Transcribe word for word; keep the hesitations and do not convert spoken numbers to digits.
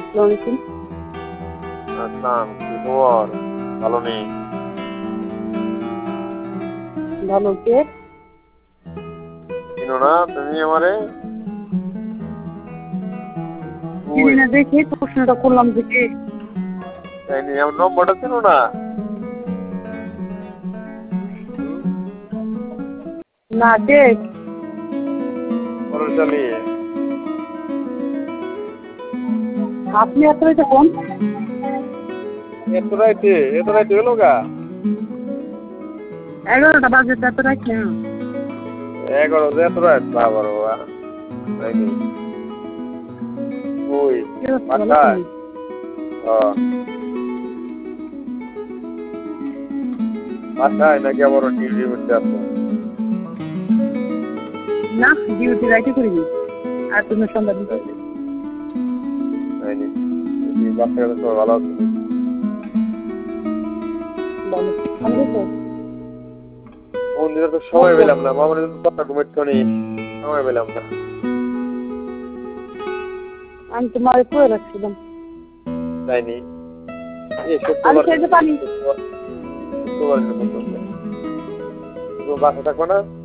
আলাইকুম। আসসালাম, কি খবর? ভালো নেই। ভালো কে? চিনো না তুমি আমারে? চিনি না দেখে প্রশ্নটা করলাম যে কে? তাই নি, আমার নম্বরটা চিনো না? না কে? পরের চালিয়ে আপনি এত রাইতে ফোন? এত রাইতে এত রাইতে হলো গা এগারোটা বাজে তো এত রাইত না। এগারো যে এত রাত বাবা বাবা। তাই নি, ওই কি অবস্থা, ভালো বাসায়? আছেন? হ্যাঁ, বাসায় নাকি আবার ডিউটি করতে আসছো? না ডিউটি রাইতে করিনি। আর তুমি সন্ধ্যা দিতে তাই নি, এই বাসায় গেলে সবাই ভালো আছে? ভালো ভালো তো? মন্দিরে তো সময় পেলাম না, মামার কথা ঘুমাচ্ছ নি, সময় পেলাম না। আমি তোমার কয়ে রাখছিলাম। তাই নি, এই আমি শুক্রবার খেতে পারি। শুক্রবার শুক্রবার বাসা থাকবো না?